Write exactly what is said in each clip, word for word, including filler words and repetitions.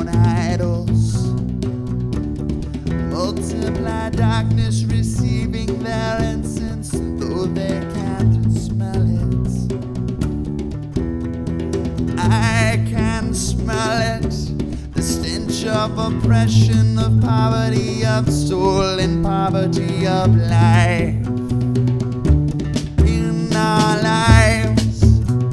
idols. Multiply darkness, receiving their incense, though they can't smell it. I can smell it, the stench of oppression, of poverty of soul and poverty of life. In our lives,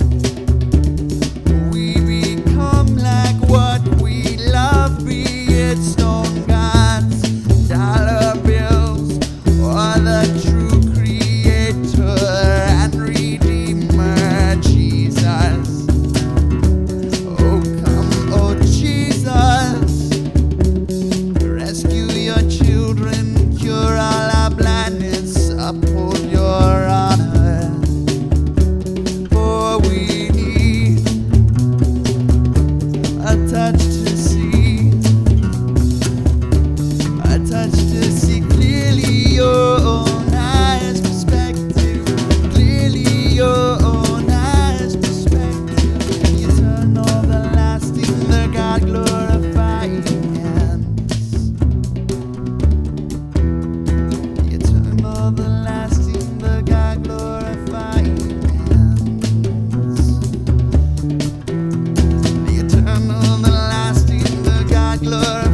we become like what we love, be it stone gods, dollar bills, or the true creator and redeemer, Jesus. Oh, come, oh, Jesus, rescue your children, cure all our blindness, uphold your honor. For we need a touch to see, a touch to see clearly your own eyes perspective, clearly your own eyes perspective. The eternal, the lasting, the God glorifying hands. The eternal, the lasting, the God glorifying hands. The eternal, the lasting, the God glorifying